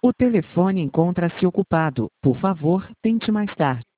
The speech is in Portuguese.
O telefone encontra-se ocupado. Por favor, tente mais tarde.